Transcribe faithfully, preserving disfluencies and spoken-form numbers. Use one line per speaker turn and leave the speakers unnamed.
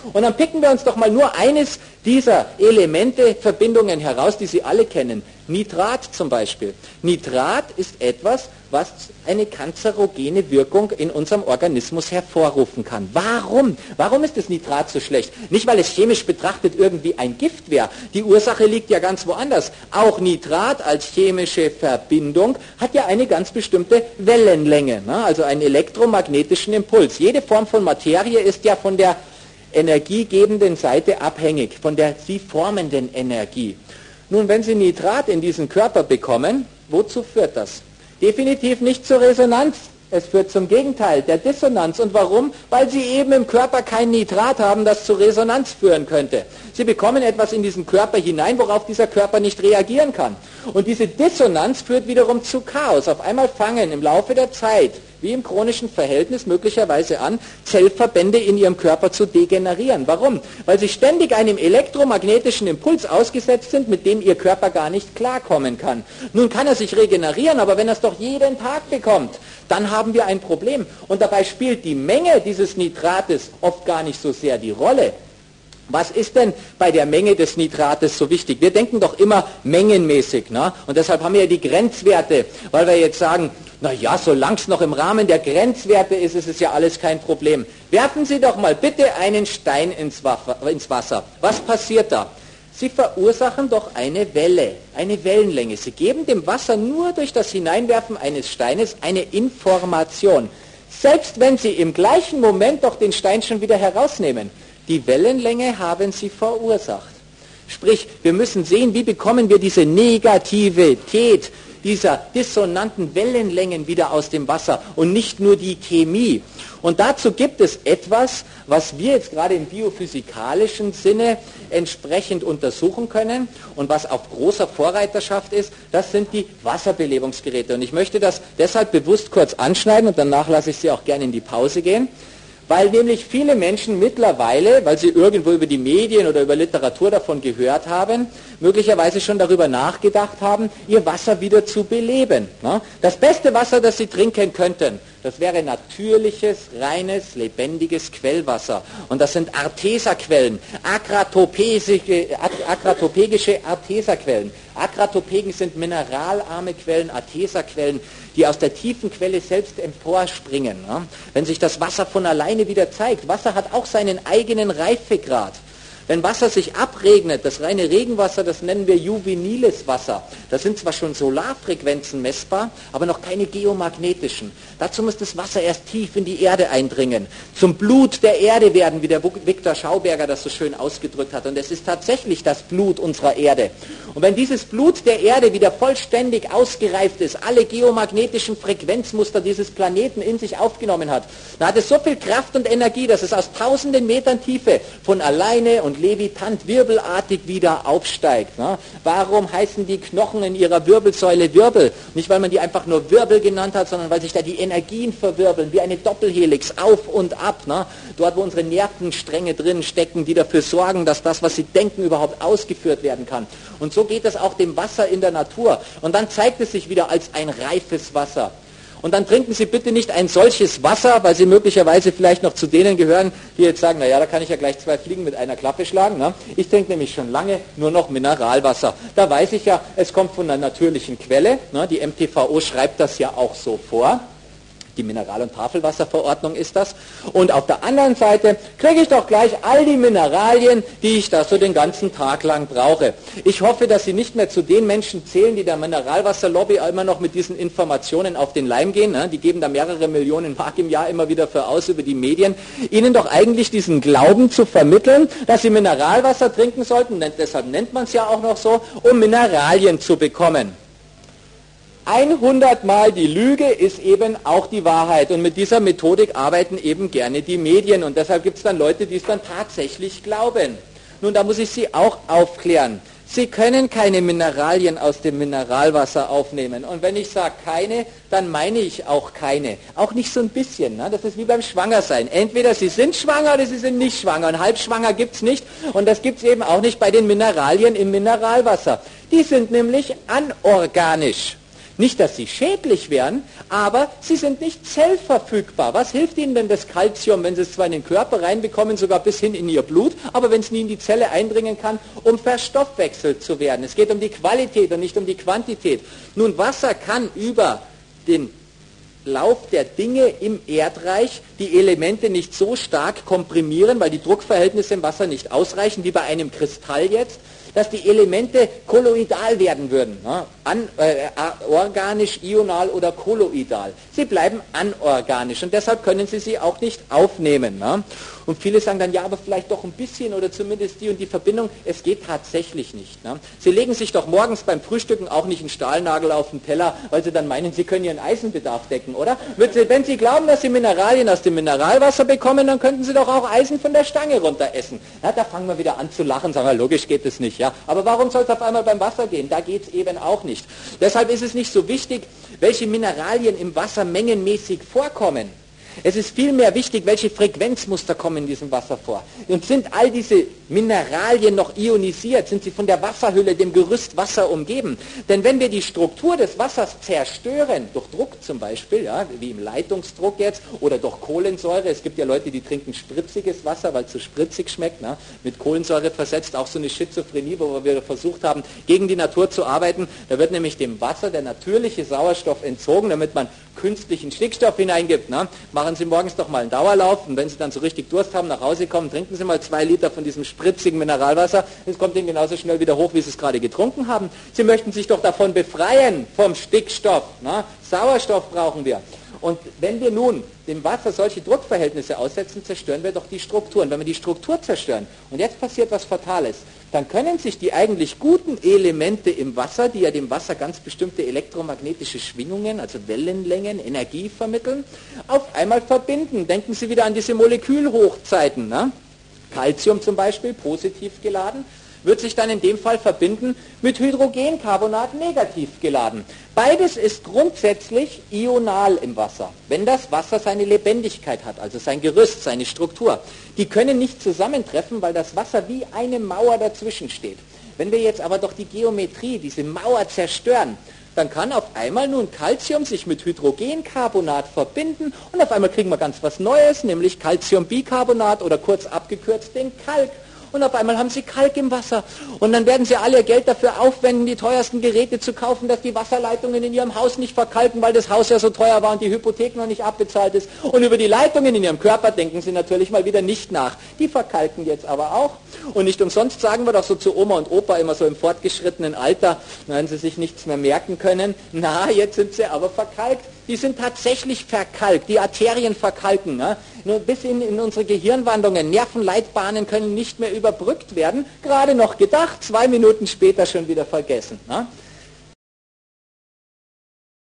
Und dann picken wir uns doch mal nur eines dieser Elemente, Verbindungen heraus, die Sie alle kennen. Nitrat zum Beispiel. Nitrat ist etwas, was eine kanzerogene Wirkung in unserem Organismus hervorrufen kann. Warum? Warum ist das Nitrat so schlecht? Nicht, weil es chemisch betrachtet irgendwie ein Gift wäre. Die Ursache liegt ja ganz woanders. Auch Nitrat als chemische Verbindung hat ja eine ganz bestimmte Wellenlänge, ne? Also einen elektromagnetischen Impuls. Jede Form von Materie ist ja von der energiegebenden Seite abhängig, von der sie formenden Energie. Nun, wenn Sie Nitrat in diesen Körper bekommen, wozu führt das? Definitiv nicht zur Resonanz. Es führt zum Gegenteil, der Dissonanz. Und warum? Weil Sie eben im Körper kein Nitrat haben, das zu Resonanz führen könnte. Sie bekommen etwas in diesen Körper hinein, worauf dieser Körper nicht reagieren kann. Und diese Dissonanz führt wiederum zu Chaos. Auf einmal fangen im Laufe der Zeit, wie im chronischen Verhältnis möglicherweise an, Zellverbände in ihrem Körper zu degenerieren. Warum? Weil sie ständig einem elektromagnetischen Impuls ausgesetzt sind, mit dem ihr Körper gar nicht klarkommen kann. Nun kann er sich regenerieren, aber wenn er es doch jeden Tag bekommt, dann haben wir ein Problem. Und dabei spielt die Menge dieses Nitrates oft gar nicht so sehr die Rolle. Was ist denn bei der Menge des Nitrates so wichtig? Wir denken doch immer mengenmäßig, ne? Und deshalb haben wir ja die Grenzwerte, weil wir jetzt sagen, na ja, solange es noch im Rahmen der Grenzwerte ist, ist es ja alles kein Problem. Werfen Sie doch mal bitte einen Stein ins Wasser. Was passiert da? Sie verursachen doch eine Welle, eine Wellenlänge. Sie geben dem Wasser nur durch das Hineinwerfen eines Steines eine Information. Selbst wenn Sie im gleichen Moment doch den Stein schon wieder herausnehmen. Die Wellenlänge haben Sie verursacht. Sprich, wir müssen sehen, wie bekommen wir diese Negativität dieser dissonanten Wellenlängen wieder aus dem Wasser und nicht nur die Chemie. Und dazu gibt es etwas, was wir jetzt gerade im biophysikalischen Sinne entsprechend untersuchen können und was auf großer Vorreiterschaft ist, das sind die Wasserbelebungsgeräte. Und ich möchte das deshalb bewusst kurz anschneiden und danach lasse ich Sie auch gerne in die Pause gehen. Weil nämlich viele Menschen mittlerweile, weil sie irgendwo über die Medien oder über Literatur davon gehört haben, möglicherweise schon darüber nachgedacht haben, ihr Wasser wieder zu beleben. Das beste Wasser, das sie trinken könnten, das wäre natürliches, reines, lebendiges Quellwasser. Und das sind Arteserquellen, akratopägische, akratopägische Arteserquellen. Akratopegen sind mineralarme Quellen, Arteserquellen, die aus der tiefen Quelle selbst emporspringen. Ja? Wenn sich das Wasser von alleine wieder zeigt, Wasser hat auch seinen eigenen Reifegrad. Wenn Wasser sich abregnet, das reine Regenwasser, das nennen wir juveniles Wasser. Da sind zwar schon Solarfrequenzen messbar, aber noch keine geomagnetischen. Dazu muss das Wasser erst tief in die Erde eindringen. Zum Blut der Erde werden, wie der Viktor Schauberger das so schön ausgedrückt hat. Und es ist tatsächlich das Blut unserer Erde. Und wenn dieses Blut der Erde wieder vollständig ausgereift ist, alle geomagnetischen Frequenzmuster dieses Planeten in sich aufgenommen hat, dann hat es so viel Kraft und Energie, dass es aus tausenden Metern Tiefe von alleine und levitant, wirbelartig wieder aufsteigt. Ne? Warum heißen die Knochen in ihrer Wirbelsäule Wirbel? Nicht, weil man die einfach nur Wirbel genannt hat, sondern weil sich da die Energien verwirbeln, wie eine Doppelhelix, auf und ab. Ne? Dort, wo unsere Nervenstränge drin stecken, die dafür sorgen, dass das, was sie denken, überhaupt ausgeführt werden kann. Und so geht es auch dem Wasser in der Natur. Und dann zeigt es sich wieder als ein reifes Wasser. Und dann trinken Sie bitte nicht ein solches Wasser, weil Sie möglicherweise vielleicht noch zu denen gehören, die jetzt sagen, naja, da kann ich ja gleich zwei Fliegen mit einer Klappe schlagen. Ne? Ich trinke nämlich schon lange nur noch Mineralwasser. Da weiß ich ja, es kommt von einer natürlichen Quelle. Ne? Die M T V O schreibt das ja auch so vor. Die Mineral- und Tafelwasserverordnung ist das. Und auf der anderen Seite kriege ich doch gleich all die Mineralien, die ich da so den ganzen Tag lang brauche. Ich hoffe, dass Sie nicht mehr zu den Menschen zählen, die der Mineralwasserlobby immer noch mit diesen Informationen auf den Leim gehen. Die geben da mehrere Millionen Mark im Jahr immer wieder für aus über die Medien. Ihnen doch eigentlich diesen Glauben zu vermitteln, dass Sie Mineralwasser trinken sollten, deshalb nennt man es ja auch noch so, um Mineralien zu bekommen. hundertmal die Lüge ist eben auch die Wahrheit und mit dieser Methodik arbeiten eben gerne die Medien und deshalb gibt es dann Leute, die es dann tatsächlich glauben. Nun, da muss ich Sie auch aufklären. Sie können keine Mineralien aus dem Mineralwasser aufnehmen und wenn ich sage keine, dann meine ich auch keine. Auch nicht so ein bisschen, ne? Das ist wie beim Schwangersein. Entweder Sie sind schwanger oder Sie sind nicht schwanger und halbschwanger gibt es nicht und das gibt es eben auch nicht bei den Mineralien im Mineralwasser. Die sind nämlich anorganisch. Nicht, dass sie schädlich wären, aber sie sind nicht zellverfügbar. Was hilft ihnen denn das Calcium, wenn sie es zwar in den Körper reinbekommen, sogar bis hin in ihr Blut, aber wenn es nie in die Zelle eindringen kann, um verstoffwechselt zu werden? Es geht um die Qualität und nicht um die Quantität. Nun, Wasser kann über den Lauf der Dinge im Erdreich die Elemente nicht so stark komprimieren, weil die Druckverhältnisse im Wasser nicht ausreichen, wie bei einem Kristall jetzt, dass die Elemente kolloidal werden würden, ne? An, äh, organisch, ional oder kolloidal. Sie bleiben anorganisch und deshalb können Sie sie auch nicht aufnehmen. Ne? Und viele sagen dann, ja, aber vielleicht doch ein bisschen oder zumindest die und die Verbindung. Es geht tatsächlich nicht. Ne? Sie legen sich doch morgens beim Frühstücken auch nicht einen Stahlnagel auf den Teller, weil Sie dann meinen, Sie können Ihren Eisenbedarf decken, oder? Wenn Sie glauben, dass Sie Mineralien aus dem Mineralwasser bekommen, dann könnten Sie doch auch Eisen von der Stange runter essen. Na, da fangen wir wieder an zu lachen, sagen wir, logisch geht es nicht. Ja? Aber warum soll es auf einmal beim Wasser gehen? Da geht es eben auch nicht. Deshalb ist es nicht so wichtig, welche Mineralien im Wasser mengenmäßig vorkommen. Es ist vielmehr wichtig, welche Frequenzmuster kommen in diesem Wasser vor. Und sind all diese Mineralien noch ionisiert? Sind sie von der Wasserhülle, dem Gerüst Wasser umgeben? Denn wenn wir die Struktur des Wassers zerstören, durch Druck zum Beispiel, ja, wie im Leitungsdruck jetzt, oder durch Kohlensäure, es gibt ja Leute, die trinken spritziges Wasser, weil es so spritzig schmeckt, na, mit Kohlensäure versetzt, auch so eine Schizophrenie, wo wir versucht haben, gegen die Natur zu arbeiten. Da wird nämlich dem Wasser der natürliche Sauerstoff entzogen, damit man künstlichen Stickstoff hineingibt. Na. Machen Sie morgens doch mal einen Dauerlauf und wenn Sie dann so richtig Durst haben, nach Hause kommen, trinken Sie mal zwei Liter von diesem spritzigen Mineralwasser. Es kommt Ihnen genauso schnell wieder hoch, wie Sie es gerade getrunken haben. Sie möchten sich doch davon befreien, vom Stickstoff. Na? Sauerstoff brauchen wir. Und wenn wir nun dem Wasser solche Druckverhältnisse aussetzen, zerstören wir doch die Strukturen. Wenn wir die Struktur zerstören, und jetzt passiert was Fatales, dann können sich die eigentlich guten Elemente im Wasser, die ja dem Wasser ganz bestimmte elektromagnetische Schwingungen, also Wellenlängen, Energie vermitteln, auf einmal verbinden. Denken Sie wieder an diese Molekülhochzeiten. Ne? Calcium zum Beispiel, positiv geladen, wird sich dann in dem Fall verbinden mit Hydrogencarbonat, negativ geladen. Beides ist grundsätzlich ional im Wasser, wenn das Wasser seine Lebendigkeit hat, also sein Gerüst, seine Struktur. Die können nicht zusammentreffen, weil das Wasser wie eine Mauer dazwischen steht. Wenn wir jetzt aber doch die Geometrie, diese Mauer zerstören, dann kann auf einmal nun Calcium sich mit Hydrogencarbonat verbinden und auf einmal kriegen wir ganz was Neues, nämlich Calciumbicarbonat oder kurz abgekürzt den Kalk. Und auf einmal haben Sie Kalk im Wasser. Und dann werden Sie alle Ihr Geld dafür aufwenden, die teuersten Geräte zu kaufen, dass die Wasserleitungen in Ihrem Haus nicht verkalken, weil das Haus ja so teuer war und die Hypothek noch nicht abbezahlt ist. Und über die Leitungen in Ihrem Körper denken Sie natürlich mal wieder nicht nach. Die verkalken jetzt aber auch. Und nicht umsonst sagen wir doch so zu Oma und Opa immer so im fortgeschrittenen Alter, wenn sie sich nichts mehr merken können, na, jetzt sind sie aber verkalkt. Die sind tatsächlich verkalkt, die Arterien verkalken. Ne? Nur bis in, in unsere Gehirnwandungen, Nervenleitbahnen können nicht mehr überbrückt werden. Gerade noch gedacht, zwei Minuten später schon wieder vergessen. Ne?